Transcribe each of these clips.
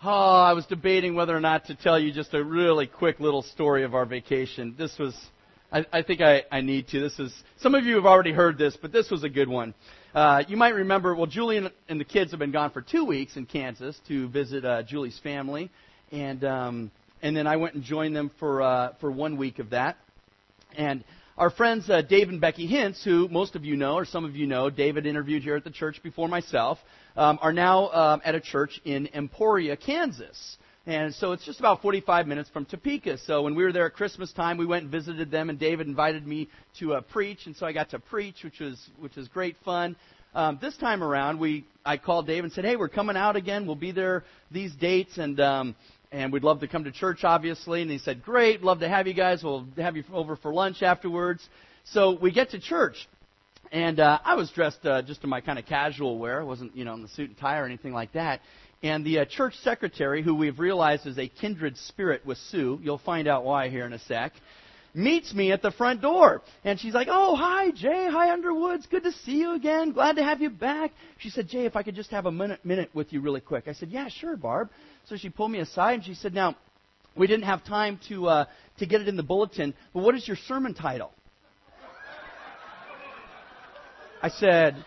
Oh, I was debating whether or not to tell you just a really quick little story of our vacation. This was, I think I need to. This is, some of you have already heard this, but this was a good one. You might remember, well, Julie and the kids have been gone for 2 weeks in Kansas to visit Julie's family. And then I went and joined them for 1 week of that. And our friends Dave and Becky Hintz, who most of you know, or some of you know, David interviewed here at the church before myself, are now at a church in Emporia, Kansas. And so it's just about 45 minutes from Topeka. So when we were there at Christmas time, we went and visited them, and David invited me to preach, and so I got to preach, which was great fun. This time around, I called Dave and said, hey, we're coming out again. We'll be there these dates, and we'd love to come to church, obviously. And he said, great, love to have you guys. We'll have you over for lunch afterwards. So we get to church, and I was dressed just in my kind of casual wear. I wasn't, in the suit and tie or anything like that. And the church secretary, who we've realized is a kindred spirit with Sue, you'll find out why here in a sec, meets me at the front door. And she's like, oh, hi, Jay. Hi, Underwoods. Good to see you again. Glad to have you back. She said, Jay, if I could just have a minute with you really quick. I said, yeah, sure, Barb. So she pulled me aside and she said, now, we didn't have time to get it in the bulletin, but what is your sermon title? I said,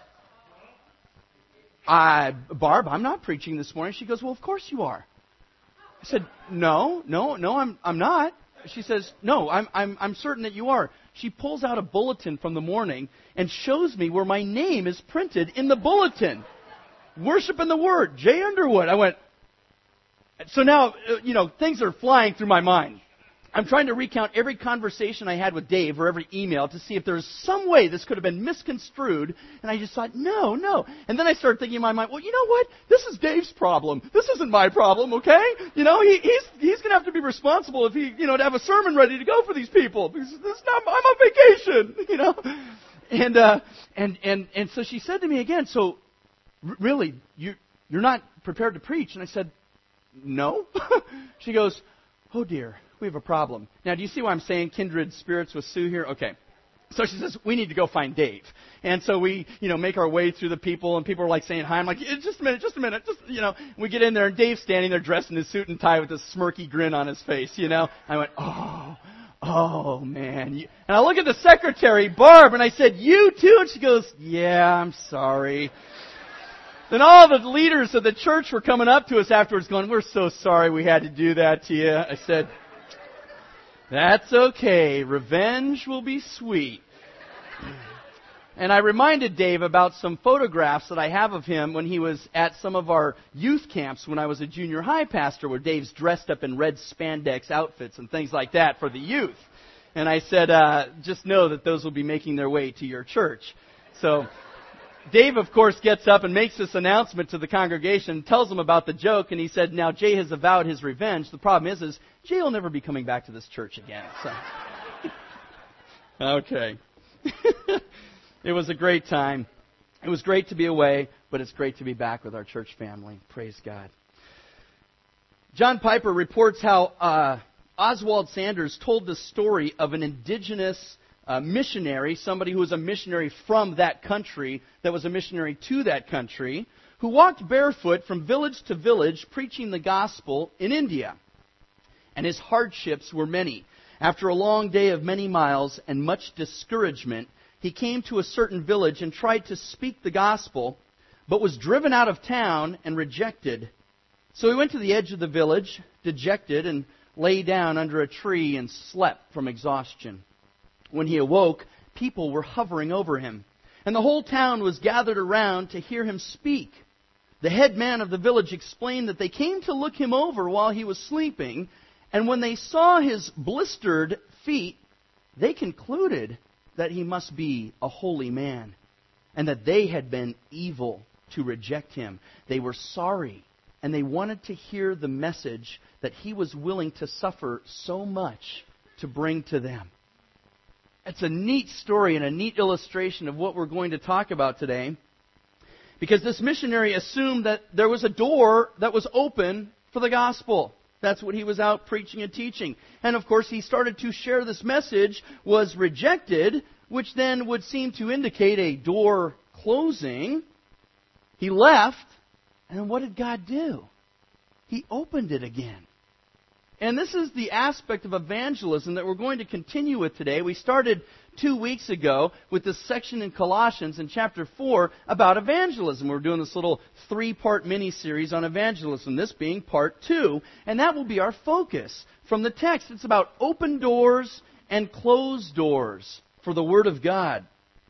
Barb, I'm not preaching this morning. She goes, well, of course you are. I said, no, I'm not. She says, no, I'm certain that you are. She pulls out a bulletin from the morning and shows me where my name is printed in the bulletin. Worship in the Word, Jay Underwood. I went, so now, things are flying through my mind. I'm trying to recount every conversation I had with Dave or every email to see if there's some way this could have been misconstrued. And I just thought, no. And then I started thinking in my mind, well, you know what? This is Dave's problem. This isn't my problem, okay? He's going to have to be responsible if he, to have a sermon ready to go for these people. Because this not, I'm on vacation, And so she said to me again, so really, you're not prepared to preach? And I said, no. She goes, oh dear. We have a problem. Now, do you see why I'm saying kindred spirits with Sue here? Okay. So she says, we need to go find Dave. And so we, make our way through the people, and people are like saying hi. I'm like, just a minute. We get in there, and Dave's standing there dressed in his suit and tie with a smirky grin on his face, I went, oh, man. And I look at the secretary, Barb, and I said, you too? And she goes, yeah, I'm sorry. Then all the leaders of the church were coming up to us afterwards going, we're so sorry we had to do that to you. I said, that's okay. Revenge will be sweet. And I reminded Dave about some photographs that I have of him when he was at some of our youth camps when I was a junior high pastor, where Dave's dressed up in red spandex outfits and things like that for the youth. And I said, just know that those will be making their way to your church. So Dave, of course, gets up and makes this announcement to the congregation, tells them about the joke, and he said, now Jay has avowed his revenge. The problem is Jay will never be coming back to this church again. So. Okay. It was a great time. It was great to be away, but it's great to be back with our church family. Praise God. John Piper reports how Oswald Sanders told the story of an indigenous missionary, somebody who was a missionary from that country, that was a missionary to that country, who walked barefoot from village to village preaching the gospel in India. And his hardships were many. After a long day of many miles and much discouragement, he came to a certain village and tried to speak the gospel, but was driven out of town and rejected. So he went to the edge of the village, dejected, and lay down under a tree and slept from exhaustion. When he awoke, people were hovering over him, and the whole town was gathered around to hear him speak. The head man of the village explained that they came to look him over while he was sleeping, and when they saw his blistered feet, they concluded that he must be a holy man, and that they had been evil to reject him. They were sorry, and they wanted to hear the message that he was willing to suffer so much to bring to them. It's a neat story and a neat illustration of what we're going to talk about today, because this missionary assumed that there was a door that was open for the gospel. That's what he was out preaching and teaching. And of course, he started to share this message, was rejected, which then would seem to indicate a door closing. He left, and then what did God do? He He opened it again. And this is the aspect of evangelism that we're going to continue with today. We started 2 weeks ago with this section in Colossians in chapter 4 about evangelism. We're doing this little 3-part mini-series on evangelism, this being part 2. And that will be our focus from the text. It's about open doors and closed doors for the Word of God.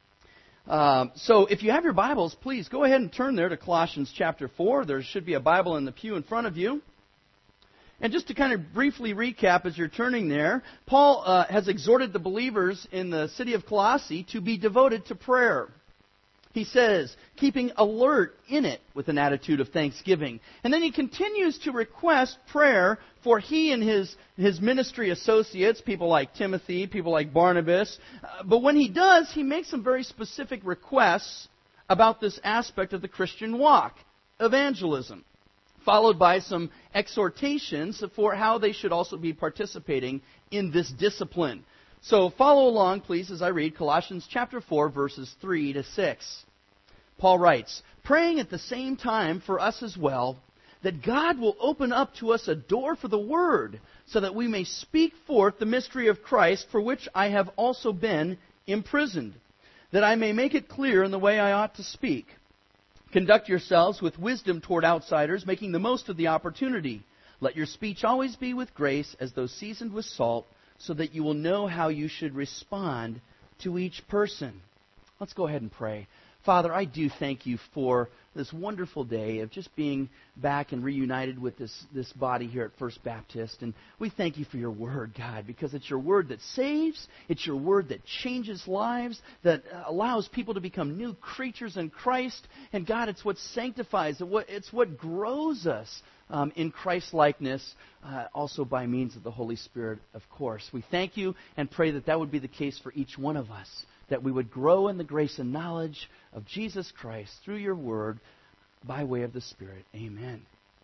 So if you have your Bibles, please go ahead and turn there to Colossians chapter 4. There should be a Bible in the pew in front of you. And just to kind of briefly recap as you're turning there, Paul has exhorted the believers in the city of Colossae to be devoted to prayer. He says, keeping alert in it with an attitude of thanksgiving. And then he continues to request prayer for he and his ministry associates, people like Timothy, people like Barnabas. But when he does, he makes some very specific requests about this aspect of the Christian walk, evangelism, followed by some exhortations for how they should also be participating in this discipline. So follow along, please, as I read Colossians chapter 4, verses 3 to 6. Paul writes, praying at the same time for us as well, that God will open up to us a door for the Word, so that we may speak forth the mystery of Christ, for which I have also been imprisoned, that I may make it clear in the way I ought to speak. Conduct yourselves with wisdom toward outsiders, making the most of the opportunity. Let your speech always be with grace, as though seasoned with salt, so that you will know how you should respond to each person. Let's go ahead and pray. Father, I do thank you for this wonderful day of just being back and reunited with this body here at First Baptist. And we thank you for your word, God, because it's your word that saves. It's your word that changes lives, that allows people to become new creatures in Christ. And God, it's what sanctifies. It's what grows us in Christ-likeness, also by means of the Holy Spirit, of course. We thank you and pray that that would be the case for each one of us, that we would grow in the grace and knowledge of Jesus Christ through your word by way of the Spirit. Amen.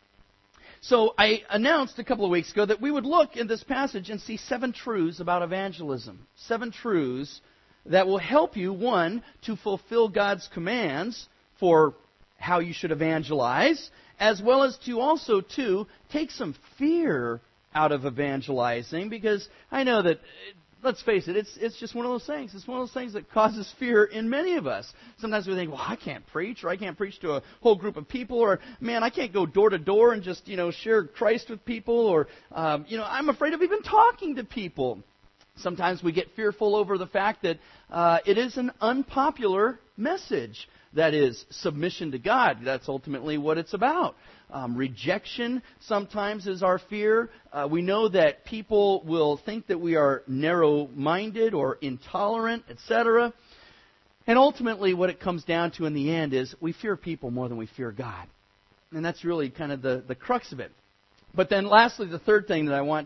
So I announced a couple of weeks ago that we would look in this passage and see 7 truths about evangelism. 7 truths that will help you, 1, to fulfill God's commands for how you should evangelize, as well as to also, 2, take some fear out of evangelizing, because I know that, let's face it, it's just one of those things. It's one of those things that causes fear in many of us. Sometimes we think, well, I can't preach, or I can't preach to a whole group of people, or, man, I can't go door to door and just, share Christ with people, or, I'm afraid of even talking to people. Sometimes we get fearful over the fact that it is an unpopular message. That is, submission to God. That's ultimately what it's about. Rejection sometimes is our fear. We know that people will think that we are narrow-minded or intolerant, etc. And ultimately what it comes down to in the end is we fear people more than we fear God. And that's really kind of the crux of it. But then lastly, the third thing that I want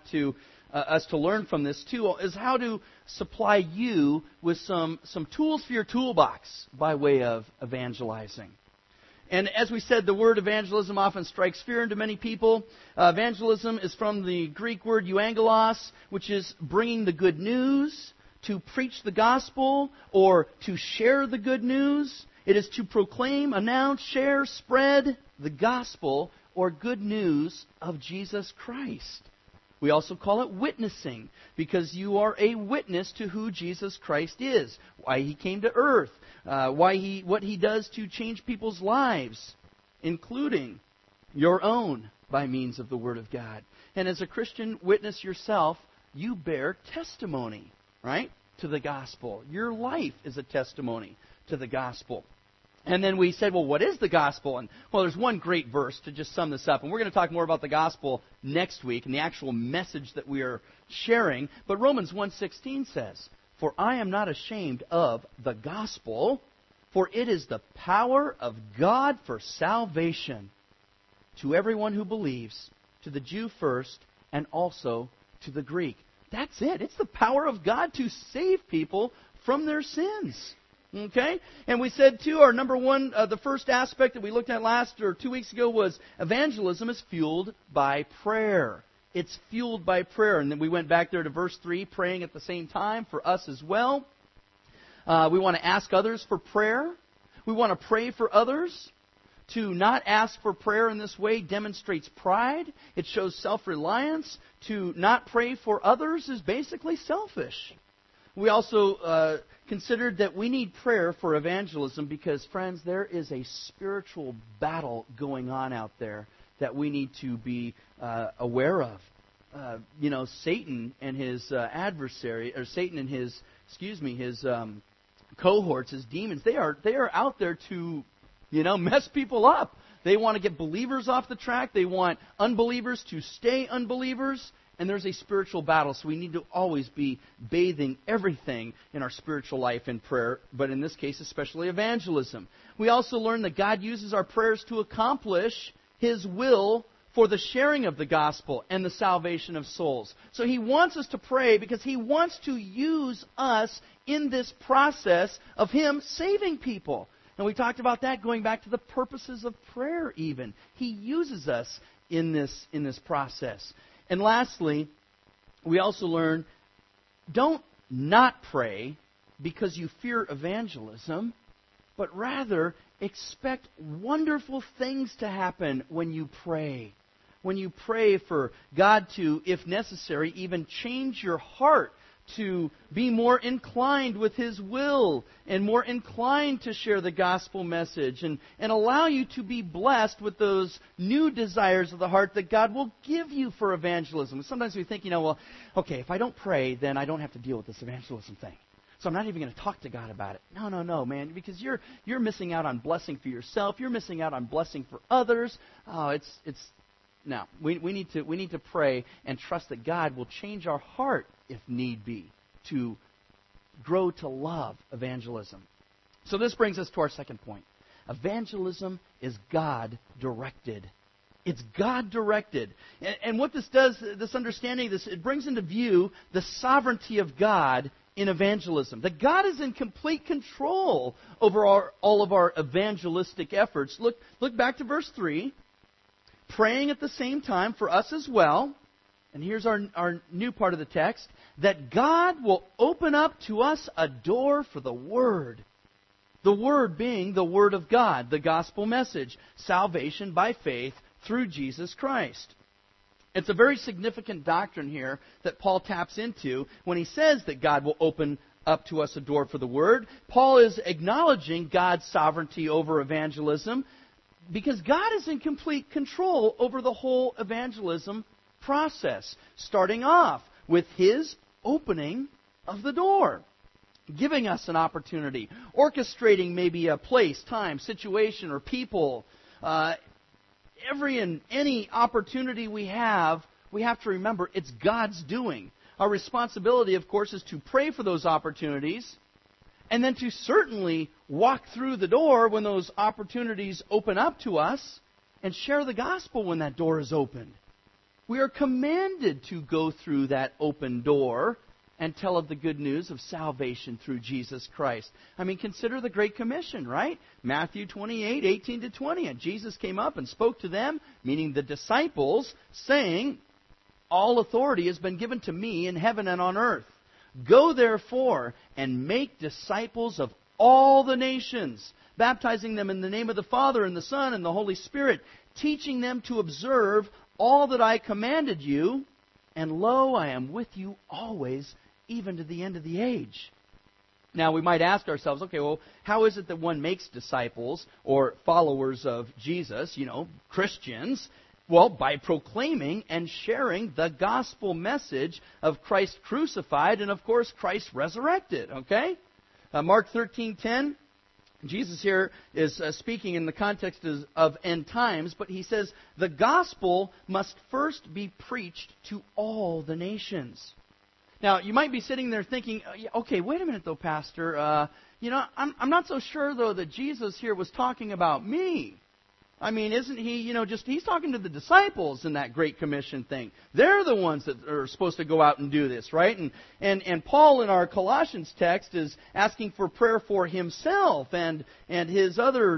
us to learn from this too is how to supply you with some tools for your toolbox by way of evangelizing. And as we said, the word evangelism often strikes fear into many people. Evangelism is from the Greek word euangelos, which is bringing the good news, to preach the gospel, or to share the good news. It is to proclaim, announce, share, spread the gospel or good news of Jesus Christ. We also call it witnessing, because you are a witness to who Jesus Christ is, why He came to earth, what He does to change people's lives, including your own by means of the Word of God. And as a Christian witness yourself, you bear testimony, right, to the gospel. Your life is a testimony to the gospel. And then we said, well, what is the gospel? And, well, there's one great verse to just sum this up. And we're going to talk more about the gospel next week and the actual message that we are sharing. But Romans 1:16 says, for I am not ashamed of the gospel, for it is the power of God for salvation to everyone who believes, to the Jew first, and also to the Greek. That's it. It's the power of God to save people from their sins. Okay? And we said, too, our number one, the first aspect that we looked at last or 2 weeks ago was evangelism is fueled by prayer. It's fueled by prayer. And then we went back there to verse 3, praying at the same time for us as well. We want to ask others for prayer. We want to pray for others. To not ask for prayer in this way demonstrates pride. It shows self-reliance. To not pray for others is basically selfish. We also considered that we need prayer for evangelism because, friends, there is a spiritual battle going on out there that we need to be aware of. Satan and his adversary, or Satan and his cohorts, his demons, they are out there to, mess people up. They want to get believers off the track. They want unbelievers to stay unbelievers. And there's a spiritual battle, so we need to always be bathing everything in our spiritual life in prayer, but in this case, especially evangelism. We also learn that God uses our prayers to accomplish His will for the sharing of the gospel and the salvation of souls. So He wants us to pray because He wants to use us in this process of Him saving people. And we talked about that going back to the purposes of prayer even. He uses us in this process. And lastly, we also learn, don't not pray because you fear evangelism, but rather expect wonderful things to happen when you pray. When you pray for God to, if necessary, even change your heart to be more inclined with His will and more inclined to share the gospel message and allow you to be blessed with those new desires of the heart that God will give you for evangelism. Sometimes we think, if I don't pray, then I don't have to deal with this evangelism thing. So I'm not even going to talk to God about it. No, man, because you're missing out on blessing for yourself. You're missing out on blessing for others. No, we need to pray and trust that God will change our heart, if need be, to grow to love evangelism. So this brings us to our second point. Evangelism is God-directed. It's God-directed. And what this does, this understanding of this, it brings into view the sovereignty of God in evangelism. That God is in complete control over all of our evangelistic efforts. Look back to verse 3. Praying at the same time for us as well, and here's our new part of the text, that God will open up to us a door for the Word. The Word being the Word of God, the gospel message, salvation by faith through Jesus Christ. It's a very significant doctrine here that Paul taps into when he says that God will open up to us a door for the Word. Paul is acknowledging God's sovereignty over evangelism, because God is in complete control over the whole evangelism process, starting off with His opening of the door, giving us an opportunity, orchestrating maybe a place, time, situation, or people. Every and any opportunity we have to remember it's God's doing. Our responsibility, of course, is to pray for those opportunities, and then to certainly walk through the door when those opportunities open up to us and share the gospel when that door is opened. We are commanded to go through that open door and tell of the good news of salvation through Jesus Christ. I mean, consider the Great Commission, right? Matthew 28, 18 to 20. And Jesus came up and spoke to them, meaning the disciples, saying, "All authority has been given to me in heaven and on earth. Go therefore and make disciples of all the nations, baptizing them in the name of the Father and the Son and the Holy Spirit, teaching them to observe all that I commanded you, and lo, I am with you always, even to the end of the age." Now, we might ask ourselves, okay, well, how is it that one makes disciples or followers of Jesus, Christians? Well, by proclaiming and sharing the gospel message of Christ crucified and, of course, Christ resurrected, okay? Mark 13:10, Jesus here is speaking in the context of end times, but he says, the gospel must first be preached to all the nations. Now, you might be sitting there thinking, okay, wait a minute though, Pastor. I'm not so sure, though, that Jesus here was talking about me. I mean, isn't he, he's talking to the disciples in that Great Commission thing. They're the ones that are supposed to go out and do this, right? And Paul in our Colossians text is asking for prayer for himself and his other,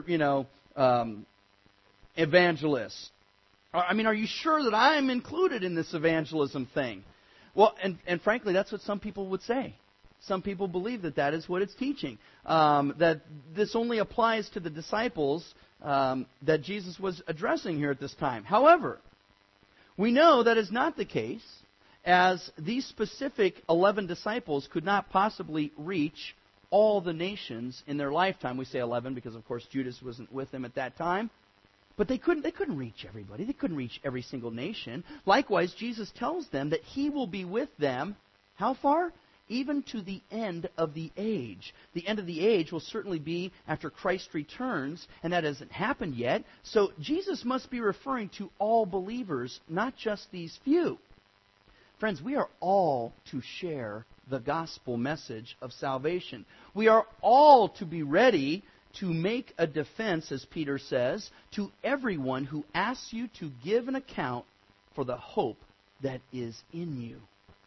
evangelists. I mean, are you sure that I'm included in this evangelism thing? Well, and frankly, that's what some people would say. Some people believe that is what it's teaching. That this only applies to the disciples that Jesus was addressing here at this time. However, we know that is not the case, as these specific 11 disciples could not possibly reach all the nations in their lifetime. We say 11 because, of course, Judas wasn't with them at that time. But they couldn't reach everybody. They couldn't reach every single nation. Likewise, Jesus tells them that He will be with them, how far? Even to the end of the age. The end of the age will certainly be after Christ returns, and that hasn't happened yet. So Jesus must be referring to all believers, not just these few. Friends, we are all to share the gospel message of salvation. We are all to be ready to make a defense, as Peter says, to everyone who asks you to give an account for the hope that is in you.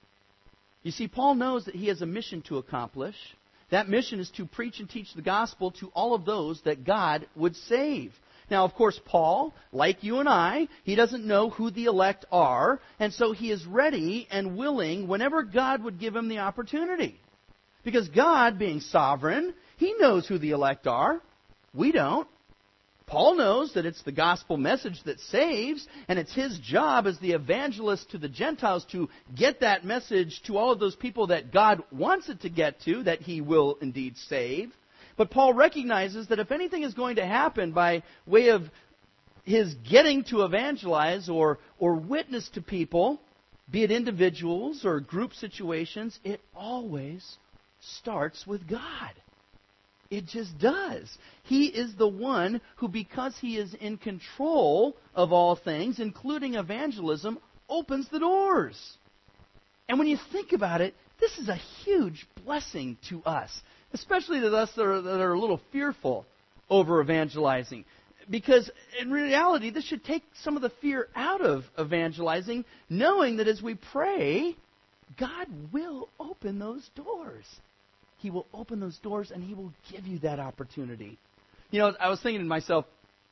You see, Paul knows that he has a mission to accomplish. That mission is to preach and teach the gospel to all of those that God would save. Now, of course, Paul, like you and I, he doesn't know who the elect are, and so he is ready and willing whenever God would give him the opportunity. Because God, being sovereign, He knows who the elect are. We don't. Paul knows that it's the gospel message that saves, and it's his job as the evangelist to the Gentiles to get that message to all of those people that God wants it to get to, that He will indeed save. But Paul recognizes that if anything is going to happen by way of his getting to evangelize or witness to people, be it individuals or group situations, it always starts with God. It just does. He is the one who, because He is in control of all things, including evangelism, opens the doors. And when you think about it, this is a huge blessing to us, especially to us that are a little fearful over evangelizing. Because in reality, this should take some of the fear out of evangelizing, knowing that as we pray, God will open those doors. He will open those doors and He will give you that opportunity. You know, I was thinking to myself,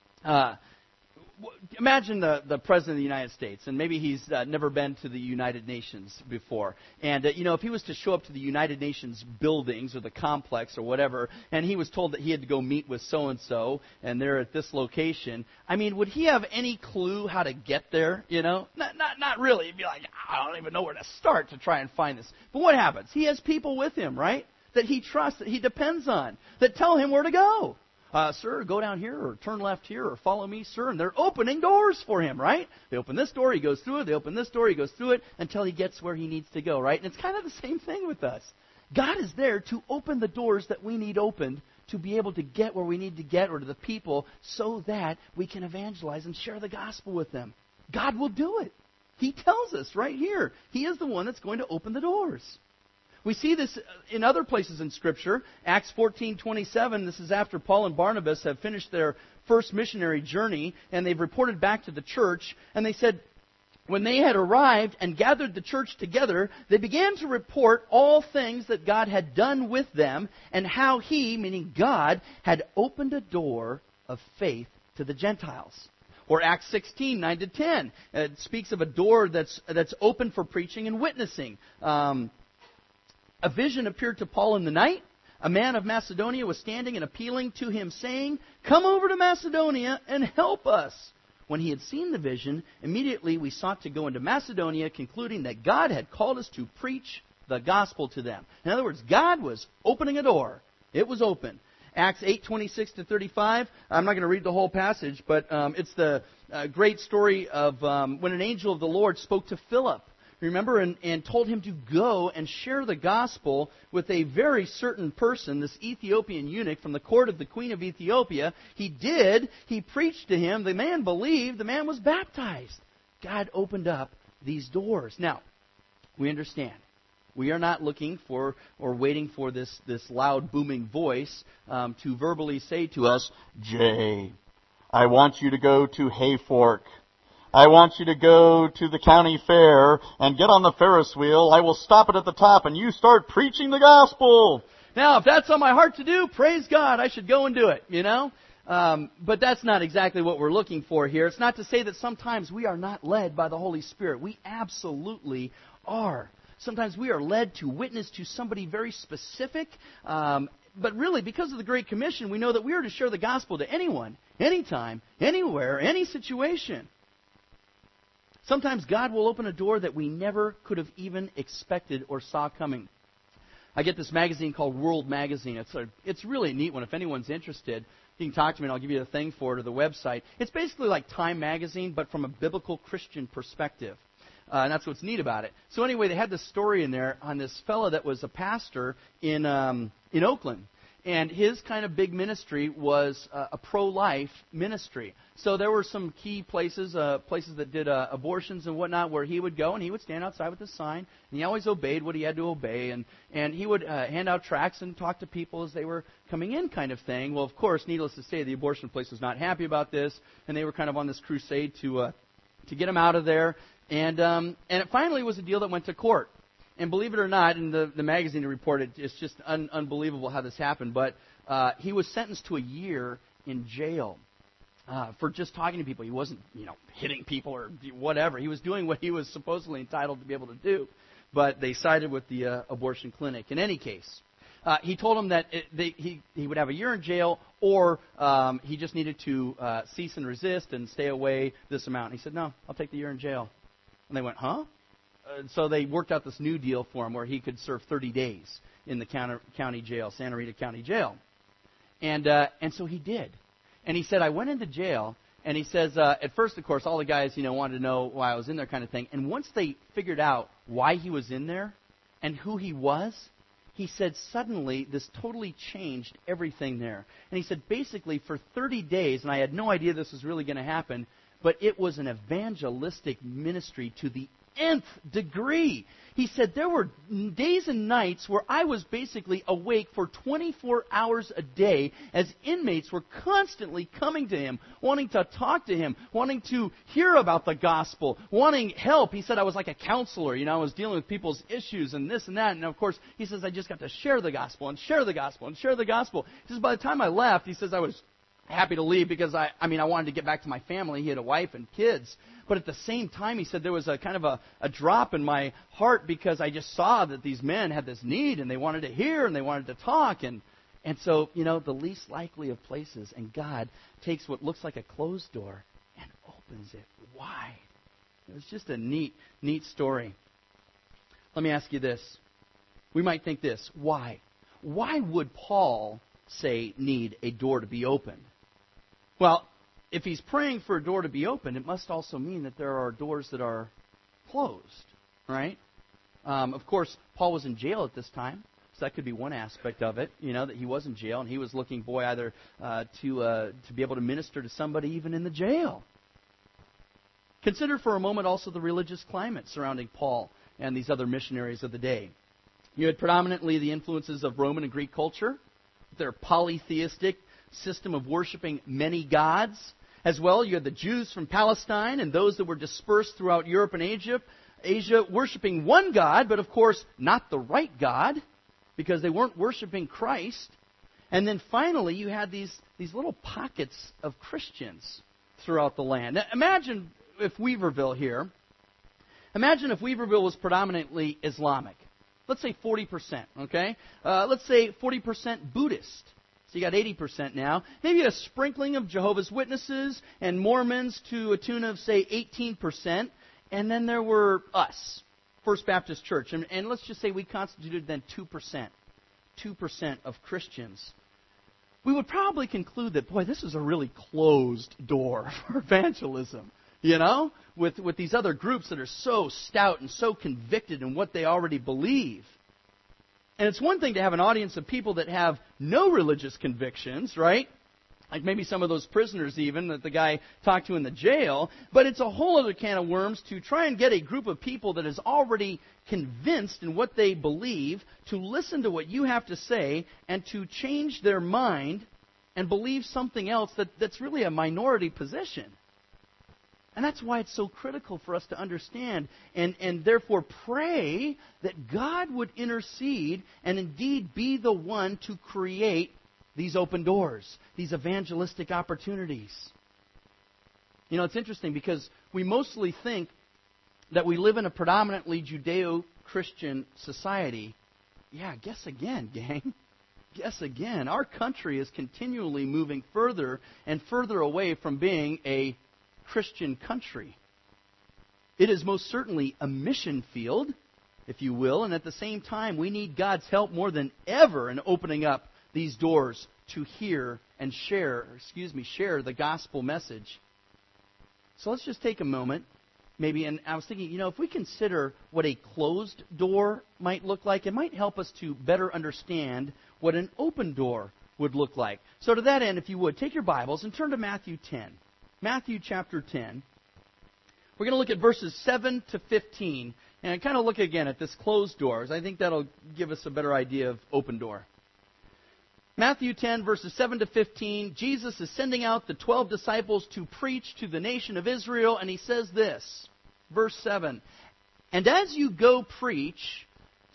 imagine the President of the United States, and maybe he's never been to the United Nations before. And, if he was to show up to the United Nations buildings or the complex or whatever, and he was told that he had to go meet with so-and-so, and they're at this location, I mean, would he have any clue how to get there, Not really. He'd be like, I don't even know where to start to try and find this. But what happens? He has people with him, right? That he trusts, that he depends on, that tell him where to go. Sir, go down here, or turn left here, or follow me, sir. And they're opening doors for him, right? They open this door, he goes through it. They open this door, he goes through it, until he gets where he needs to go, right? And it's kind of the same thing with us. God is there to open the doors that we need opened to be able to get where we need to get, or to the people, so that we can evangelize and share the gospel with them. God will do it. He tells us right here. He is the one that's going to open the doors. We see this in other places in Scripture. Acts 14:27, this is after Paul and Barnabas have finished their first missionary journey, and they've reported back to the church, and they said, when they had arrived and gathered the church together, they began to report all things that God had done with them, and how He, meaning God, had opened a door of faith to the Gentiles. Or Acts 16:9-10, it speaks of a door that's open for preaching and witnessing. A vision appeared to Paul in the night. A man of Macedonia was standing and appealing to him, saying, "Come over to Macedonia and help us." When he had seen the vision, immediately we sought to go into Macedonia, concluding that God had called us to preach the gospel to them. In other words, God was opening a door. It was open. Acts 8:26-35. I'm not going to read the whole passage, but it's the great story of when an angel of the Lord spoke to Philip. Remember, and told him to go and share the gospel with a very certain person, this Ethiopian eunuch from the court of the queen of Ethiopia. He did. He preached to him. The man believed. The man was baptized. God opened up these doors. Now, we understand. We are not looking for or waiting for this loud, booming voice to verbally say to us, "Jay, I want you to go to Hayfork. I want you to go to the county fair and get on the Ferris wheel. I will stop it at the top and you start preaching the gospel." Now, if that's on my heart to do, praise God, I should go and do it, But that's not exactly what we're looking for here. It's not to say that sometimes we are not led by the Holy Spirit. We absolutely are. Sometimes we are led to witness to somebody very specific, But really, because of the Great Commission, we know that we are to share the gospel to anyone, anytime, anywhere, any situation. Sometimes God will open a door that we never could have even expected or saw coming. I get this magazine called World Magazine. It's really a neat one. If anyone's interested, you can talk to me and I'll give you the thing for it or the website. It's basically like Time Magazine, but from a biblical Christian perspective. And that's what's neat about it. So anyway, they had this story in there on this fellow that was a pastor in Oakland. And his kind of big ministry was a pro-life ministry. So there were some key places that did abortions and whatnot, where he would go and he would stand outside with a sign. And he always obeyed what he had to obey. And he would hand out tracts and talk to people as they were coming in, kind of thing. Well, of course, needless to say, the abortion place was not happy about this. And they were kind of on this crusade to get him out of there. And it finally was a deal that went to court. And believe it or not, in the magazine reported, it's just unbelievable how this happened. But he was sentenced to a year in jail for just talking to people. He wasn't, hitting people or whatever. He was doing what he was supposedly entitled to be able to do. But they sided with the abortion clinic. In any case, he told them that he would have a year in jail, or he just needed to cease and resist and stay away this amount. And he said, "No, I'll take the year in jail." And they went, "Huh?" So they worked out this new deal for him where he could serve 30 days in the county jail, Santa Rita County Jail. And so he did. And he said, "I went into jail," and he says, at first, of course, all the guys, wanted to know why I was in there, kind of thing. And once they figured out why he was in there and who he was, he said suddenly this totally changed everything there. And he said, basically, for 30 days, and I had no idea this was really going to happen, but it was an evangelistic ministry to the nth degree. He said there were days and nights where I was basically awake for 24 hours a day as inmates were constantly coming to him, wanting to talk to him, wanting to hear about the gospel, wanting help. He said I was like a counselor. I was dealing with people's issues and this and that. And of course, he says I just got to share the gospel and share the gospel and share the gospel. He says by the time I left, he says I was happy to leave because I wanted to get back to my family. He had a wife and kids. But at the same time, he said there was a kind of a drop in my heart because I just saw that these men had this need and they wanted to hear and they wanted to talk. And so, the least likely of places. And God takes what looks like a closed door and opens it wide. It was just a neat story. Let me ask you this. We might think this. Why? Why would Paul say need a door to be opened? Well, if he's praying for a door to be opened, it must also mean that there are doors that are closed, right? Of course, Paul was in jail at this time, so that could be one aspect of it, that he was in jail, and he was looking, either to be able to minister to somebody even in the jail. Consider for a moment also the religious climate surrounding Paul and these other missionaries of the day. You had predominantly the influences of Roman and Greek culture, their polytheistic system of worshiping many gods. As well, you had the Jews from Palestine and those that were dispersed throughout Europe and Asia worshiping one God, but of course not the right God, because they weren't worshiping Christ. And then finally, you had these little pockets of Christians throughout the land. Now, imagine if Weaverville was predominantly Islamic. Let's say 40%, okay? Let's say 40% Buddhist. So you got 80% now. Maybe a sprinkling of Jehovah's Witnesses and Mormons to a tune of, say, 18%. And then there were us, First Baptist Church. And let's just say we constituted then 2%. 2% of Christians. We would probably conclude that, boy, this is a really closed door for evangelism. With these other groups that are so stout and so convicted in what they already believe. And it's one thing to have an audience of people that have no religious convictions, right? Like maybe some of those prisoners even that the guy talked to in the jail. But it's a whole other can of worms to try and get a group of people that is already convinced in what they believe to listen to what you have to say and to change their mind and believe something else that's really a minority position. And that's why it's so critical for us to understand and therefore pray that God would intercede and indeed be the one to create these open doors, these evangelistic opportunities. It's interesting because we mostly think that we live in a predominantly Judeo-Christian society. Yeah, guess again, gang. guess again, our country is continually moving further and further away from being a Christian country. It is most certainly a mission field, if you will, and at the same time, we need God's help more than ever in opening up these doors to hear and share the gospel message. So let's just take a moment, maybe, and I was thinking, if we consider what a closed door might look like, it might help us to better understand what an open door would look like. So to that end, if you would, take your Bibles and turn to Matthew 10. Matthew chapter 10. We're going to look at verses 7 to 15 and kind of look again at this closed doors. I think that'll give us a better idea of open door. Matthew 10, verses 7 to 15, Jesus is sending out the 12 disciples to preach to the nation of Israel, and he says this, verse 7, "And as you go preach,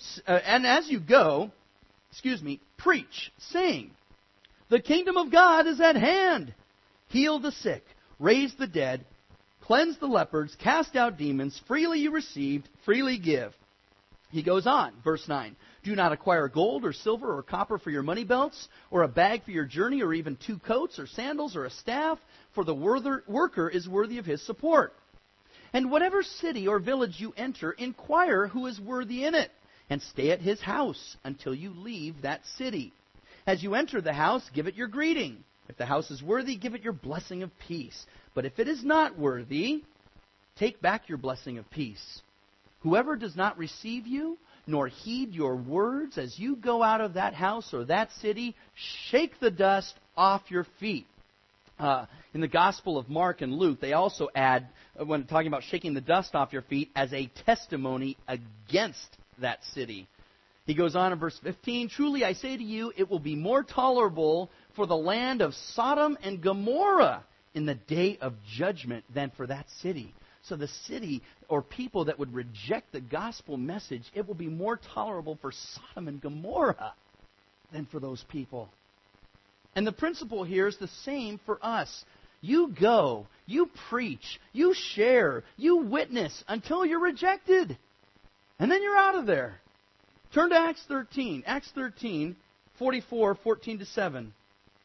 preach, saying, the kingdom of God is at hand. Heal the sick, raise the dead, cleanse the lepers, cast out demons. Freely you received, freely give." He goes on, verse 9. "Do not acquire gold or silver or copper for your money belts, or a bag for your journey, or even 2 coats or sandals or a staff, for the worker is worthy of his support. And whatever city or village you enter, inquire who is worthy in it, and stay at his house until you leave that city. As you enter the house, give it your greeting. If the house is worthy, give it your blessing of peace. But if it is not worthy, take back your blessing of peace. Whoever does not receive you, nor heed your words as you go out of that house or that city, shake the dust off your feet." In the Gospel of Mark and Luke, they also add, when talking about shaking the dust off your feet, as a testimony against that city. He goes on in verse 15, "Truly I say to you, it will be more tolerable for the land of Sodom and Gomorrah in the day of judgment than for that city." So the city or people that would reject the gospel message, it will be more tolerable for Sodom and Gomorrah than for those people. And the principle here is the same for us. You go, you preach, you share, you witness until you're rejected. And then you're out of there. Turn to Acts 13. Acts 13, 44, 14 to 7.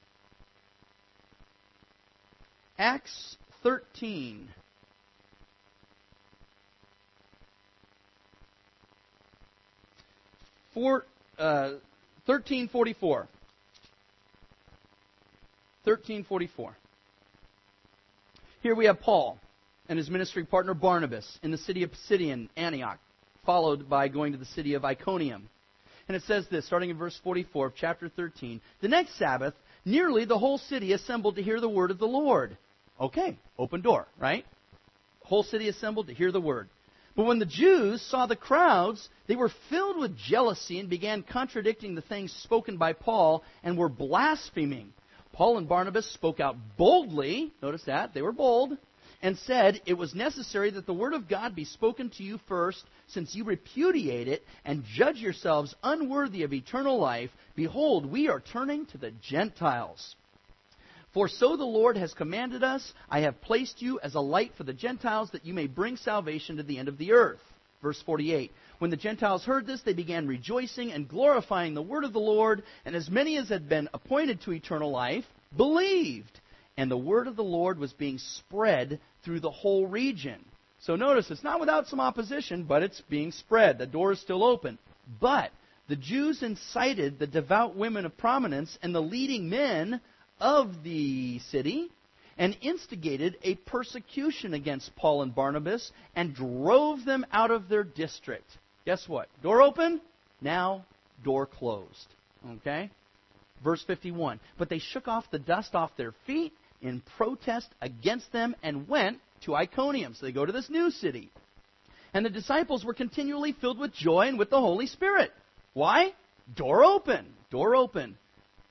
Acts 13. 13:44. 13:44. Here we have Paul and his ministry partner Barnabas in the city of Pisidian, Antioch, followed by going to the city of Iconium. And it says this, starting in verse 44 of chapter 13. "The next Sabbath, nearly the whole city assembled to hear the word of the Lord." Okay, open door, right? Whole city assembled to hear the word. "But when the Jews saw the crowds, they were filled with jealousy and began contradicting the things spoken by Paul and were blaspheming. Paul and Barnabas spoke out boldly," notice that, they were bold, "and said, it was necessary that the word of God be spoken to you first, since you repudiate it and judge yourselves unworthy of eternal life. Behold, we are turning to the Gentiles. For so the Lord has commanded us, I have placed you as a light for the Gentiles, that you may bring salvation to the end of the earth." Verse 48. "When the Gentiles heard this, they began rejoicing and glorifying the word of the Lord, and as many as had been appointed to eternal life believed. And the word of the Lord was being spread through the whole region." So notice, it's not without some opposition, but it's being spread. The door is still open. "But the Jews incited the devout women of prominence and the leading men of the city, and instigated a persecution against Paul and Barnabas, and drove them out of their district." Guess what? Door open, now door closed. Okay? Verse 51. "But they shook off the dust off their feet in protest against them and went to Iconium." So they go to this new city. "And the disciples were continually filled with joy and with the Holy Spirit." Why? Door open. Door open.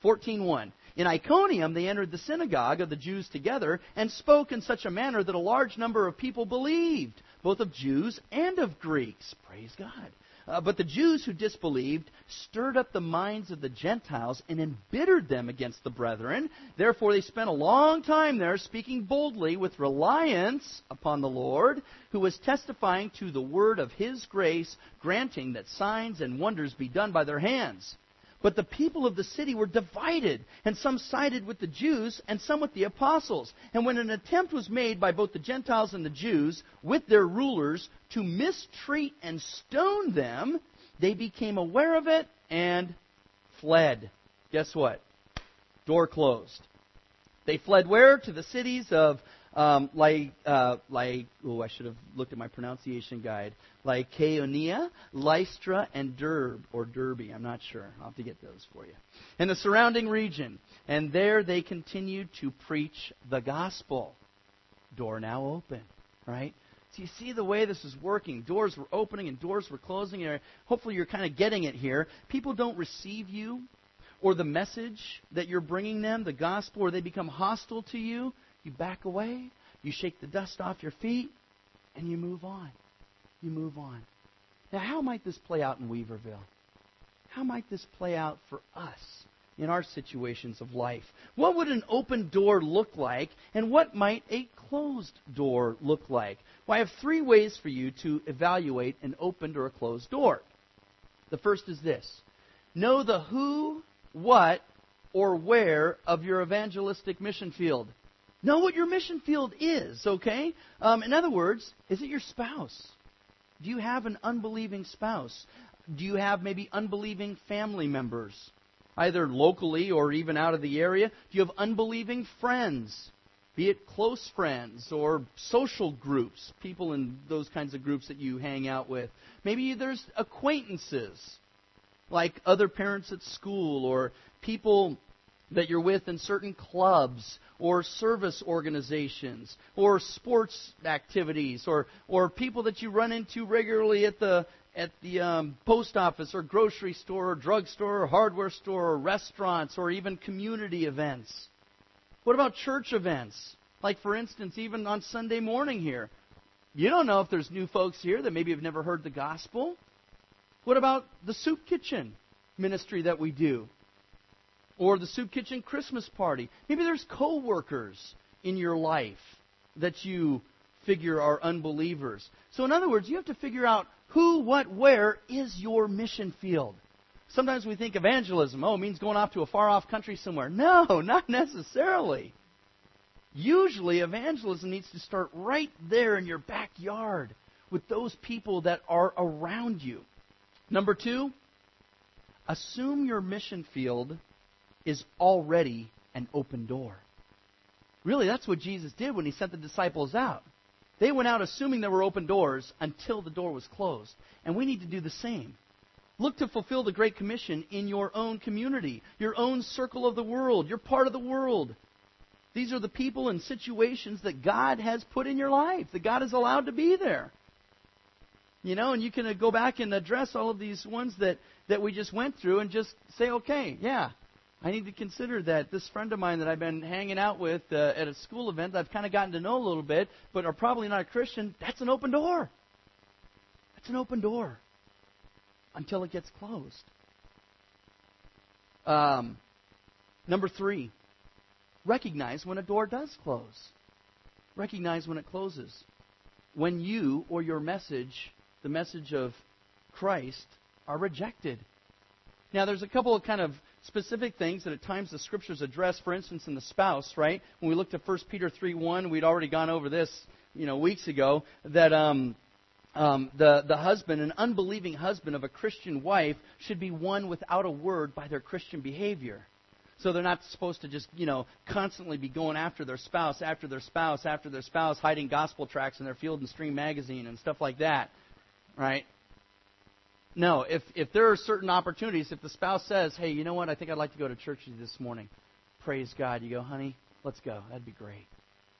14:1. "In Iconium they entered the synagogue of the Jews together and spoke in such a manner that a large number of people believed, both of Jews and of Greeks." Praise God. "But the Jews who disbelieved stirred up the minds of the Gentiles and embittered them against the brethren. Therefore they spent a long time there, speaking boldly with reliance upon the Lord, who was testifying to the word of His grace, granting that signs and wonders be done by their hands. But the people of the city were divided, and some sided with the Jews and some with the apostles. And when an attempt was made by both the Gentiles and the Jews with their rulers to mistreat and stone them, they became aware of it and fled. Guess what? Door closed. They fled where? To the cities of I should have looked at my pronunciation guide. Lycaonia, Lystra, and Derbe. I'm not sure. I'll have to get those for you. And the surrounding region. And there they continued to preach the gospel. Door now open, right? So you see the way this is working. Doors were opening and doors were closing. And hopefully you're kind of getting it here. People don't receive you or the message that you're bringing them, the gospel, or they become hostile to you. You back away, you shake the dust off your feet, and you move on. You move on. Now, how might this play out in Weaverville? How might this play out for us in our situations of life? What would an open door look like, and what might a closed door look like? Well, I have 3 ways for you to evaluate an opened or a closed door. The first is this. Know the who, what, or where of your evangelistic mission field. Know what your mission field is, okay? In other words, is it your spouse? Do you have an unbelieving spouse? Do you have maybe unbelieving family members, either locally or even out of the area? Do you have unbelieving friends, be it close friends or social groups, people in those kinds of groups that you hang out with? Maybe there's acquaintances, like other parents at school or people that you're with in certain clubs or service organizations or sports activities or people that you run into regularly at the post office or grocery store or drugstore or hardware store or restaurants or even community events. What about church events? Like, for instance, even on Sunday morning here. You don't know if there's new folks here that maybe have never heard the gospel. What about the soup kitchen ministry that we do? Or the Soup Kitchen Christmas party. Maybe there's co-workers in your life that you figure are unbelievers. So in other words, you have to figure out who, what, where is your mission field. Sometimes we think evangelism, it means going off to a far-off country somewhere. No, not necessarily. Usually evangelism needs to start right there in your backyard with those people that are around you. Number 2, assume your mission field is already an open door. Really, that's what Jesus did when He sent the disciples out. They went out assuming there were open doors until the door was closed. And we need to do the same. Look to fulfill the Great Commission in your own community, your own circle of the world. You're part of the world. These are the people and situations that God has put in your life, that God has allowed to be there. You know, and you can go back and address all of these ones that we just went through and just say, okay, yeah, I need to consider that this friend of mine that I've been hanging out with at a school event that I've kind of gotten to know a little bit, but are probably not a Christian, that's an open door. That's an open door until it gets closed. Number 3, recognize when a door does close. Recognize when it closes. When you or your message, the message of Christ, are rejected. Now, there's a couple of kind of specific things that at times the Scriptures address. For instance, in the spouse, right? When we looked at 1 Peter 3:1, we'd already gone over this, weeks ago, that the husband, an unbelieving husband of a Christian wife, should be won without a word by their Christian behavior. So they're not supposed to just, constantly be going after their spouse, hiding gospel tracts in their Field and Stream magazine and stuff like that, right? No, if there are certain opportunities, if the spouse says, hey, you know what, I think I'd like to go to church with you this morning, praise God. You go, honey, let's go. That'd be great.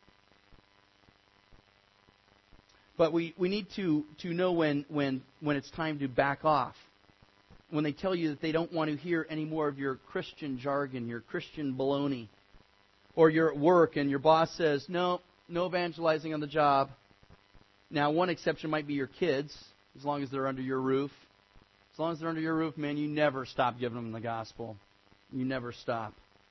But we need to know when it's time to back off. When they tell you that they don't want to hear any more of your Christian jargon, your Christian baloney. Or you're at work and your boss says, no evangelizing on the job. Now, one exception might be your kids, as long as they're under your roof. As long as they're under your roof, man, you never stop giving them the gospel. You never stop.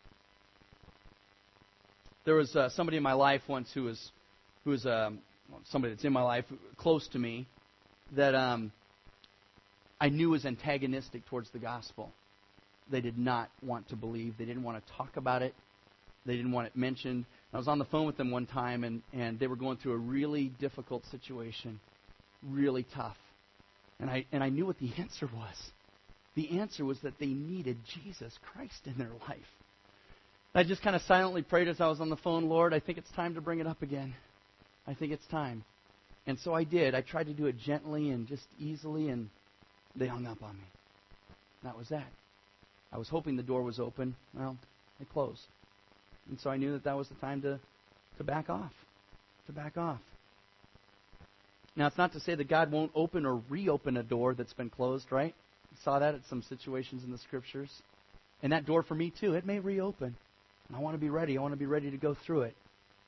There was somebody in my life once who was somebody that's in my life, close to me, that I knew was antagonistic towards the gospel. they did not want to believe. They didn't want to talk about it. They didn't want it mentioned. I was on the phone with them one time, and they were going through a really difficult situation, really tough. And I knew what the answer was. The answer was that they needed Jesus Christ in their life. I just kind of silently prayed as I was on the phone, Lord, I think it's time to bring it up again. I think it's time. And so I did. I tried to do it gently and just easily, and they hung up on me. That was that. I was hoping the door was open. Well, it closed. And so I knew that was the time to back off. To back off. Now, it's not to say that God won't open or reopen a door that's been closed, right? We saw that at some situations in the Scriptures. And that door for me, too, it may reopen. And I want to be ready. I want to be ready to go through it.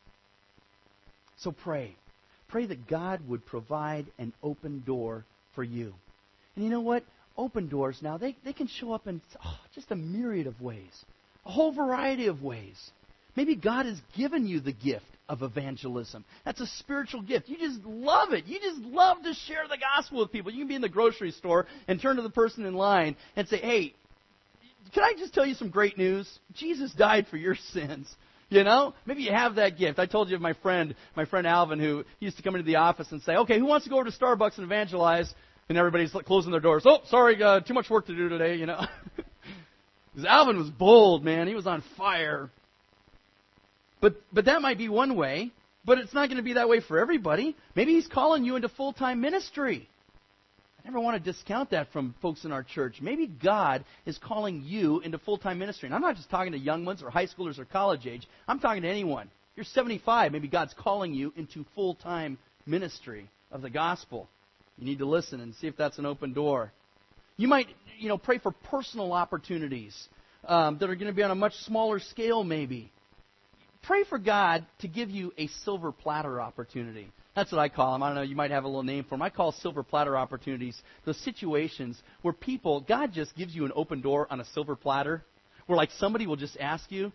So pray. Pray that God would provide an open door for you. And you know what? Open doors now, they can show up in just a myriad of ways. A whole variety of ways. Maybe God has given you the gift of evangelism. That's a spiritual gift. You just love it. You just love to share the gospel with people. You can be in the grocery store and turn to the person in line and say, hey, can I just tell you some great news? Jesus died for your sins. You know? Maybe you have that gift. I told you of my friend Alvin, who used to come into the office and say, okay, who wants to go over to Starbucks and evangelize? And everybody's closing their doors. Oh, sorry, too much work to do today, you know. Because Alvin was bold, man. He was on fire. But that might be one way. But it's not going to be that way for everybody. Maybe he's calling you into full-time ministry. I never want to discount that from folks in our church. Maybe God is calling you into full-time ministry. And I'm not just talking to young ones or high schoolers or college age. I'm talking to anyone. You're 75. Maybe God's calling you into full-time ministry of the gospel. You need to listen and see if that's an open door. You might, pray for personal opportunities that are going to be on a much smaller scale maybe. Pray for God to give you a silver platter opportunity. That's what I call them. I don't know, you might have a little name for them. I call silver platter opportunities those situations where God just gives you an open door on a silver platter, where somebody will just ask you,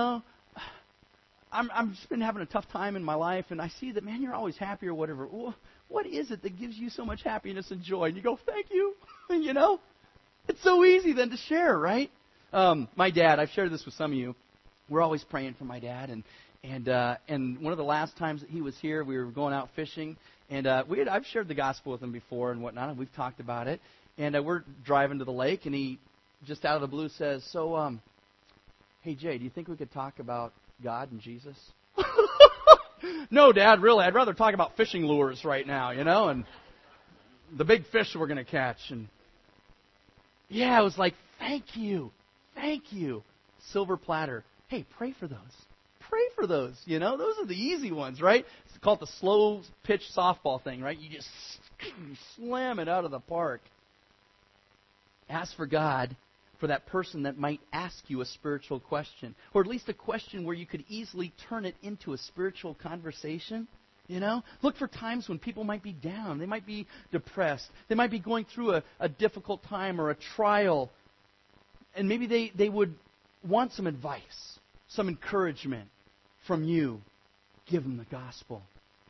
I'm just been having a tough time in my life, and I see that, man, you're always happy or whatever. Well, what is it that gives you so much happiness and joy? And you go, thank you. It's so easy then to share, right? My dad, I've shared this with some of you. We're always praying for my dad, and one of the last times that he was here, we were going out fishing, and I've shared the gospel with him before and whatnot, and we've talked about it. And we're driving to the lake, and he just out of the blue says, "So, hey Jay, do you think we could talk about God and Jesus?" No, Dad, really. I'd rather talk about fishing lures right now, and the big fish we're going to catch. And yeah, I was like, thank you. Silver platter. Hey, pray for those. Pray for those, Those are the easy ones, right? It's called the slow pitch softball thing, right? You just slam it out of the park. Ask for God for that person that might ask you a spiritual question, or at least a question where you could easily turn it into a spiritual conversation. Look for times when people might be down. They might be depressed. They might be going through a difficult time or a trial. And maybe they would want some advice, some encouragement from you. Give them the gospel.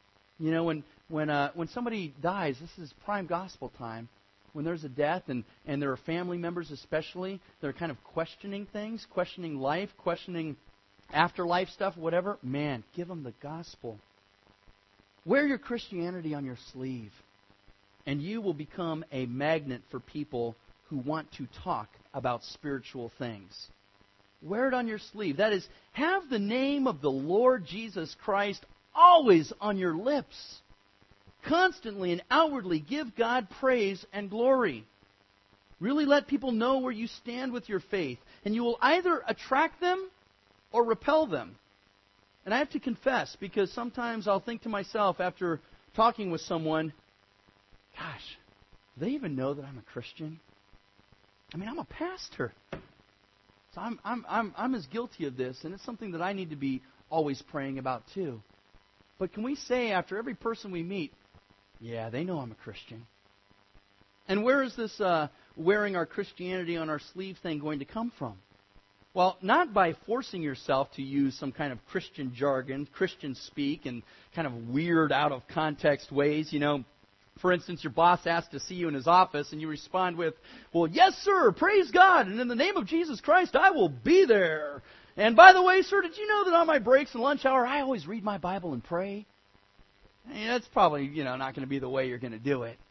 When somebody dies, this is prime gospel time. When there's a death, and there are family members especially, they're kind of questioning things, questioning life, questioning afterlife stuff, whatever. Man, give them the gospel. Wear your Christianity on your sleeve, and you will become a magnet for people who want to talk about spiritual things. Wear it on your sleeve. That is, have the name of the Lord Jesus Christ always on your lips. Constantly and outwardly give God praise and glory. Really let people know where you stand with your faith, and you will either attract them or repel them. And I have to confess, because sometimes I'll think to myself after talking with someone, gosh, do they even know that I'm a Christian? I mean, I'm a pastor. So I'm as guilty of this, and it's something that I need to be always praying about too. But can we say after every person we meet, yeah, they know I'm a Christian? And where is this wearing our Christianity on our sleeve thing going to come from? Well, not by forcing yourself to use some kind of Christian jargon, Christian speak, and kind of weird, out of context ways, For instance, your boss asks to see you in his office, and you respond with, well, yes, sir, praise God, and in the name of Jesus Christ, I will be there. And by the way, sir, did you know that on my breaks and lunch hour, I always read my Bible and pray? That's probably, not going to be the way you're going to do it.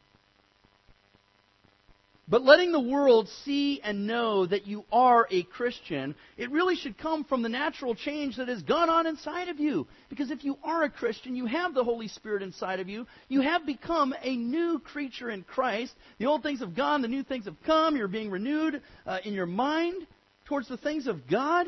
But letting the world see and know that you are a Christian, it really should come from the natural change that has gone on inside of you. Because if you are a Christian, you have the Holy Spirit inside of you. You have become a new creature in Christ. The old things have gone, the new things have come. You're being renewed in your mind towards the things of God.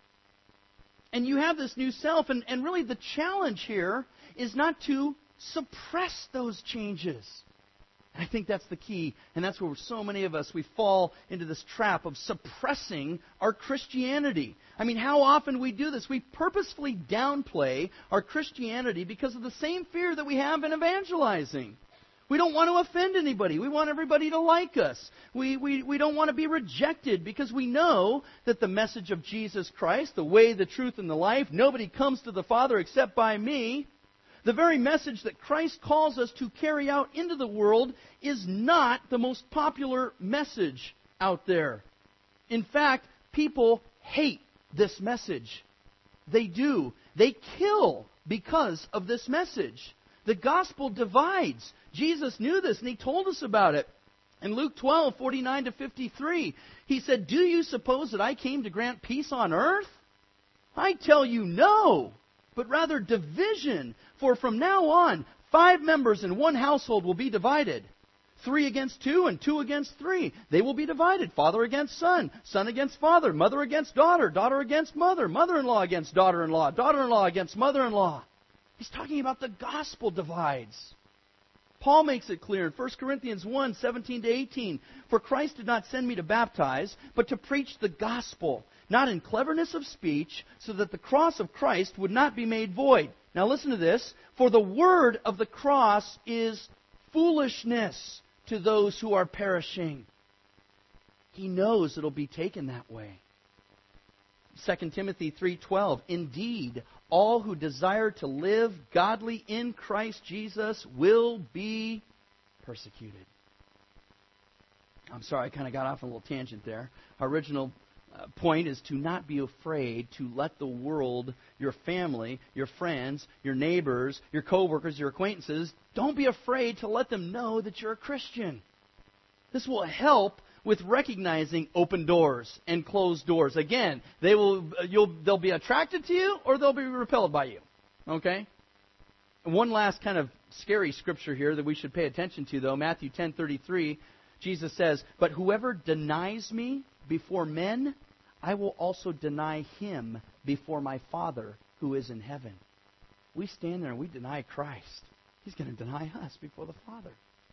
And you have this new self. And really the challenge here is not to suppress those changes. I think that's the key, and that's where so many of us, we fall into this trap of suppressing our Christianity. I mean, how often we do this? We purposefully downplay our Christianity because of the same fear that we have in evangelizing. We don't want to offend anybody. We want everybody to like us. We don't want to be rejected because we know that the message of Jesus Christ, the way, the truth, and the life, nobody comes to the Father except by me. The very message that Christ calls us to carry out into the world is not the most popular message out there. In fact, people hate this message. They do. They kill because of this message. The gospel divides. Jesus knew this, and He told us about it. In Luke 12:49-53, He said, "Do you suppose that I came to grant peace on earth? I tell you no, but rather division. For from now on, 5 members in one household will be divided. 3 against 2 and 2 against 3. They will be divided. Father against son, son against father, mother against daughter, daughter against mother, mother-in-law against daughter-in-law, daughter-in-law against mother-in-law." He's talking about the gospel divides. Paul makes it clear in 1 Corinthians 1:17-18, "For Christ did not send me to baptize, but to preach the gospel, not in cleverness of speech, so that the cross of Christ would not be made void." Now listen to this. "For the word of the cross is foolishness to those who are perishing." He knows it'll be taken that way. 2 Timothy 3:12, "Indeed, all who desire to live godly in Christ Jesus will be persecuted." I'm sorry, I kind of got off on a little tangent there. Our original point is to not be afraid to let the world, your family, your friends, your neighbors, your coworkers, your acquaintances, don't be afraid to let them know that you're a Christian. This will help with recognizing open doors and closed doors. Again, they'll be attracted to you or they'll be repelled by you. Okay? And one last kind of scary scripture here that we should pay attention to, though. Matthew 10:33, Jesus says, "But whoever denies me before men, I will also deny him before my Father who is in heaven." We stand there and we deny Christ. He's going to deny us before the Father.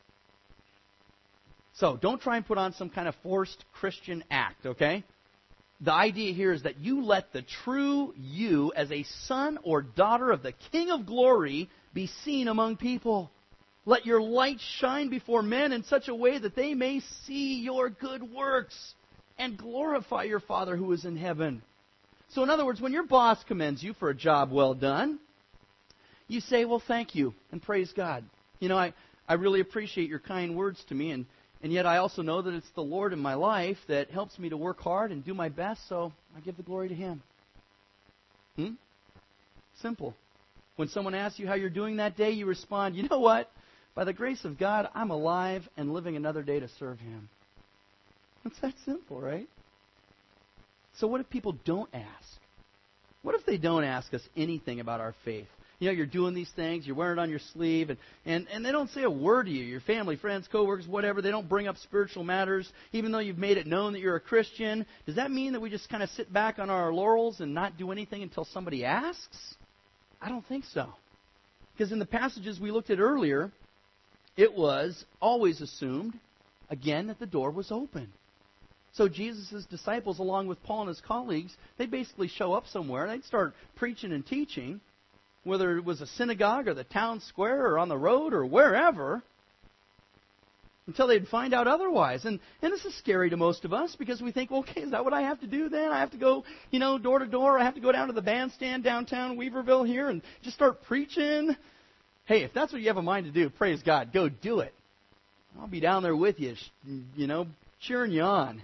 So, don't try and put on some kind of forced Christian act, okay? The idea here is that you let the true you as a son or daughter of the King of Glory be seen among people. Let your light shine before men in such a way that they may see your good works and glorify your Father who is in heaven. So in other words, when your boss commends you for a job well done, you say, "Well, thank you," and praise God. I really appreciate your kind words to me, and yet I also know that it's the Lord in my life that helps me to work hard and do my best, so I give the glory to Him. Simple. When someone asks you how you're doing that day, you respond, "You know what? By the grace of God, I'm alive and living another day to serve Him." It's that simple, right? So what if people don't ask? What if they don't ask us anything about our faith? You're doing these things, you're wearing it on your sleeve, and they don't say a word to you. Your family, friends, coworkers, whatever, they don't bring up spiritual matters, even though you've made it known that you're a Christian. Does that mean that we just kind of sit back on our laurels and not do anything until somebody asks? I don't think so. Because in the passages we looked at earlier, it was always assumed, again, that the door was open. So Jesus' disciples, along with Paul and his colleagues, they'd basically show up somewhere and they'd start preaching and teaching, whether it was a synagogue or the town square or on the road or wherever, until they'd find out otherwise. And this is scary to most of us because we think, well, okay, is that what I have to do then? I have to go, door to door. I have to go down to the bandstand downtown Weaverville here and just start preaching. Hey, if that's what you have a mind to do, praise God, go do it. I'll be down there with you, cheering you on.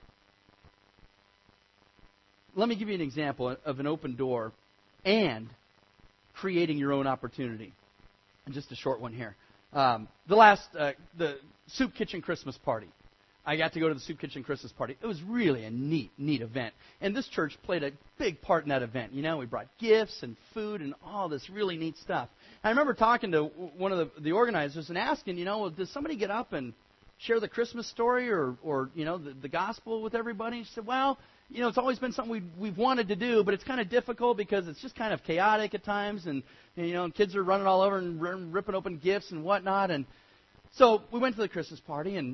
Let me give you an example of an open door and creating your own opportunity. And just a short one here. The Soup Kitchen Christmas party. I got to go to the Soup Kitchen Christmas party. It was really a neat event. And this church played a big part in that event. We brought gifts and food and all this really neat stuff. I remember talking to one of the organizers and asking, does somebody get up and share the Christmas story or the gospel with everybody? She said, well, it's always been something we've wanted to do, but it's kind of difficult because it's just kind of chaotic at times, and kids are running all over and ripping open gifts and whatnot. And so we went to the Christmas party, and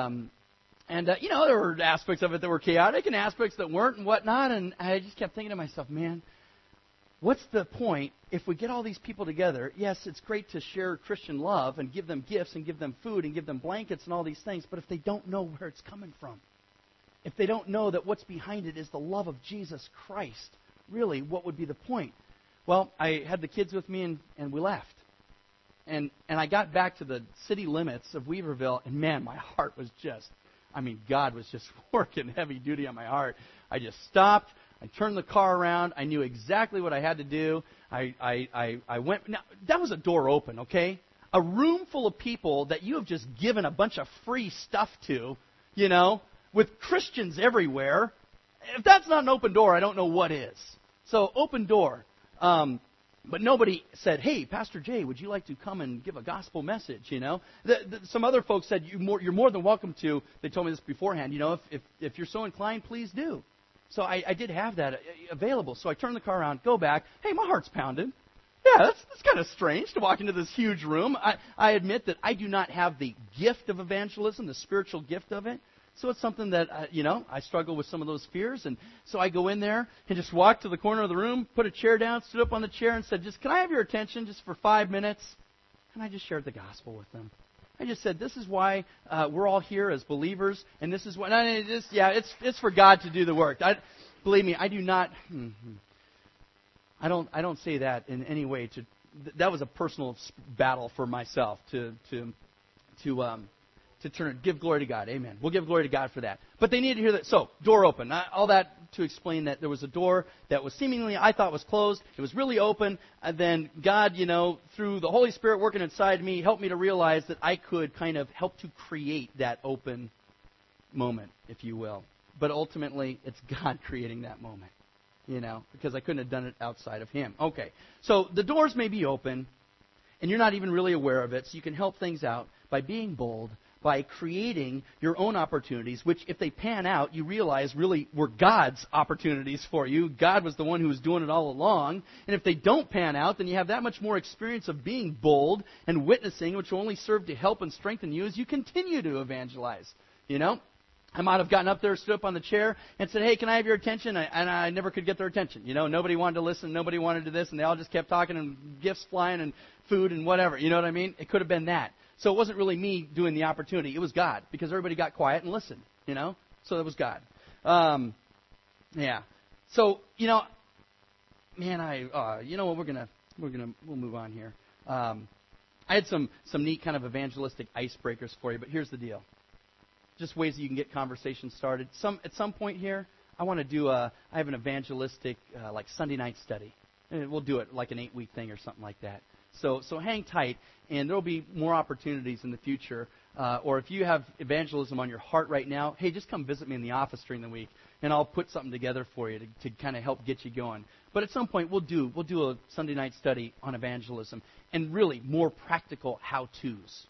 there were aspects of it that were chaotic and aspects that weren't and whatnot. And I just kept thinking to myself, man, what's the point if we get all these people together? Yes, it's great to share Christian love and give them gifts and give them food and give them blankets and all these things, but if they don't know where it's coming from, if they don't know that what's behind it is the love of Jesus Christ, really, what would be the point? Well, I had the kids with me, and we left. And I got back to the city limits of Weaverville, and man, my heart was just, God was just working heavy duty on my heart. I just stopped. I turned the car around. I knew exactly what I had to do. I went. Now, that was a door open, okay? A room full of people that you have just given a bunch of free stuff to, with Christians everywhere. If that's not an open door, I don't know what is. So, open door. But nobody said, hey, Pastor Jay, would you like to come and give a gospel message, Some other folks said, you're more than welcome to. They told me this beforehand, if you're so inclined, please do. So I did have that available. So I turned the car around, go back. Hey, my heart's pounding. Yeah, that's kind of strange to walk into this huge room. I admit that I do not have the gift of evangelism, the spiritual gift of it. So it's something that, I struggle with some of those fears. And so I go in there and just walk to the corner of the room, put a chair down, stood up on the chair and said, can I have your attention just for 5 minutes? And I just shared the gospel with them. I just said, this is why we're all here as believers, and this is why. It's for God to do the work. Believe me, I do not. I don't say that in any way. That was a personal battle for myself to give glory to God. Amen. We'll give glory to God for that. But they needed to hear that. So, door open. All that to explain that there was a door that was seemingly, I thought, was closed. It was really open. And then God, through the Holy Spirit working inside me, helped me to realize that I could kind of help to create that open moment, if you will. But ultimately, it's God creating that moment, because I couldn't have done it outside of Him. Okay. So, the doors may be open, and you're not even really aware of it. So, you can help things out by being bold, by creating your own opportunities, which if they pan out, you realize really were God's opportunities for you. God was the one who was doing it all along. And if they don't pan out, then you have that much more experience of being bold and witnessing, which will only serve to help and strengthen you as you continue to evangelize. I might have gotten up there, stood up on the chair, and said, hey, can I have your attention? And I never could get their attention. Nobody wanted to listen. Nobody wanted to this. And they all just kept talking and gifts flying and food and whatever. You know what I mean? It could have been that. So it wasn't really me doing the opportunity. It was God, because everybody got quiet and listened, So it was God. Yeah. So, man, we'll move on here. I had some neat kind of evangelistic icebreakers for you, but here's the deal. Just ways that you can get conversations started. At some point here, I want to do I have an evangelistic like Sunday night study. And we'll do it like an 8-week thing or something like that. So hang tight, and there will be more opportunities in the future. Or if you have evangelism on your heart right now, hey, just come visit me in the office during the week, and I'll put something together for you to kind of help get you going. But at some point, we'll do a Sunday night study on evangelism, and really more practical how-tos.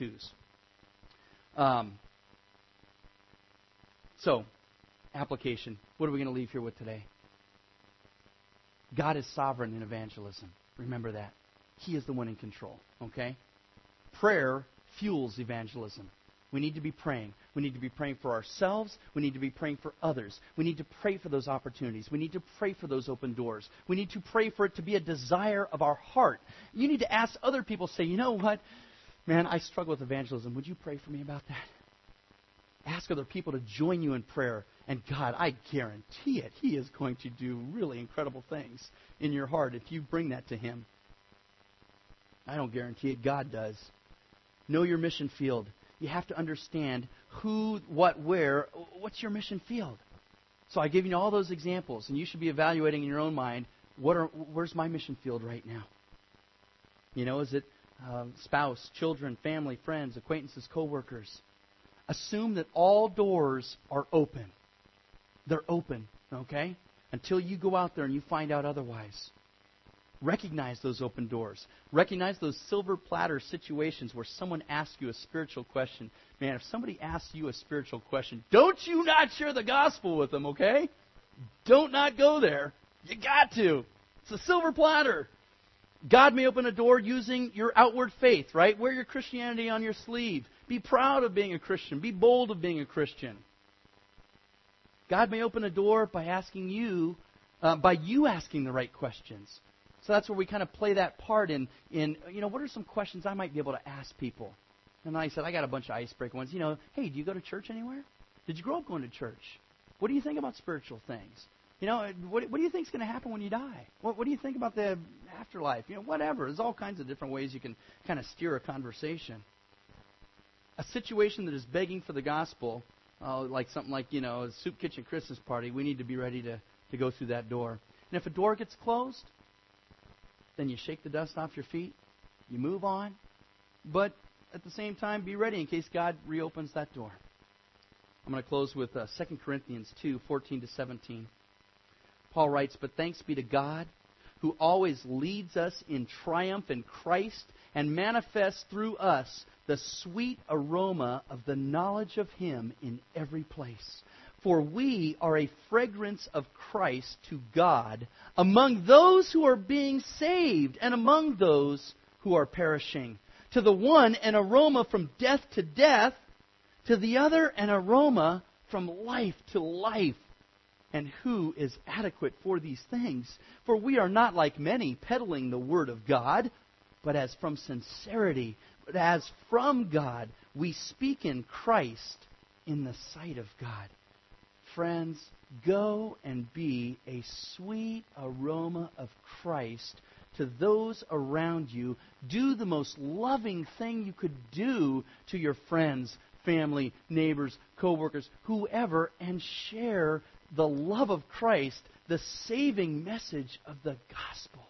So, application. What are we going to leave here with today? God is sovereign in evangelism. Remember that. He is the one in control, okay? Prayer fuels evangelism. We need to be praying. We need to be praying for ourselves. We need to be praying for others. We need to pray for those opportunities. We need to pray for those open doors. We need to pray for it to be a desire of our heart. You need to ask other people, say, you know what? Man, I struggle with evangelism. Would you pray for me about that? Ask other people to join you in prayer. And God, I guarantee it, He is going to do really incredible things in your heart if you bring that to Him. I don't guarantee it. God does. Know your mission field. You have to understand who, what, where. What's your mission field? So I gave you all those examples, and you should be evaluating in your own mind, where's my mission field right now? You know, is it spouse, children, family, friends, acquaintances, coworkers? Assume that all doors are open. They're open, okay? Until you go out there and you find out otherwise. Recognize those open doors. Recognize those silver platter situations where someone asks you a spiritual question. Man, if somebody asks you a spiritual question, don't you not share the gospel with them, okay? Don't not go there. You got to. It's a silver platter. God may open a door using your outward faith, right? Wear your Christianity on your sleeve. Be proud of being a Christian. Be bold of being a Christian. God may open a door by asking you, by you asking the right questions. So that's where we kind of play that part in, what are some questions I might be able to ask people? And I said, I got a bunch of icebreaker ones. Hey, do you go to church anywhere? Did you grow up going to church? What do you think about spiritual things? What do you think is going to happen when you die? What do you think about the afterlife? Whatever. There's all kinds of different ways you can kind of steer a conversation. A situation that is begging for the gospel, like something like, a soup kitchen Christmas party, we need to be ready to go through that door. And if a door gets closed, then you shake the dust off your feet, you move on, but at the same time, be ready in case God reopens that door. I'm going to close with 2 Corinthians 2, 14 to 17. Paul writes, "But thanks be to God, who always leads us in triumph in Christ and manifests through us the sweet aroma of the knowledge of Him in every place. For we are a fragrance of Christ to God among those who are being saved and among those who are perishing. To the one, an aroma from death to death. To the other, an aroma from life to life. And who is adequate for these things? For we are not like many peddling the word of God, but as from sincerity, but as from God, we speak in Christ in the sight of God." Friends, go and be a sweet aroma of Christ to those around you. Do the most loving thing you could do to your friends, family, neighbors, coworkers, whoever, and share the love of Christ, the saving message of the gospel.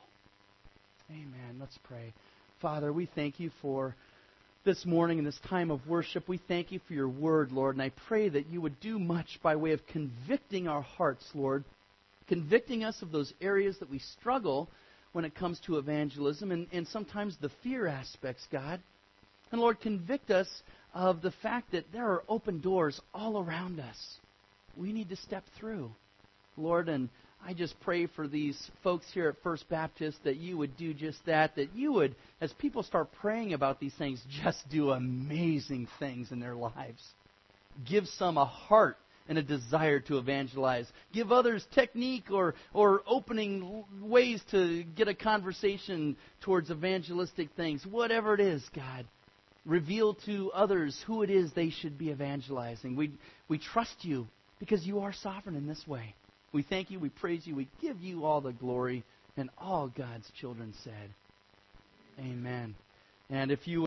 Amen. Let's pray. Father, we thank you for this morning in this time of worship. We thank you for your word, Lord, and I pray that you would do much by way of convicting our hearts, Lord, convicting us of those areas that we struggle when it comes to evangelism and sometimes the fear aspects, God. And Lord, convict us of the fact that there are open doors all around us. We need to step through, Lord, and I just pray for these folks here at First Baptist that you would do just that you would, as people start praying about these things, just do amazing things in their lives. Give some a heart and a desire to evangelize. Give others technique or opening ways to get a conversation towards evangelistic things. Whatever it is, God, reveal to others who it is they should be evangelizing. We trust you because you are sovereign in this way. We thank you, we praise you, we give you all the glory, and all God's children said, amen. And if you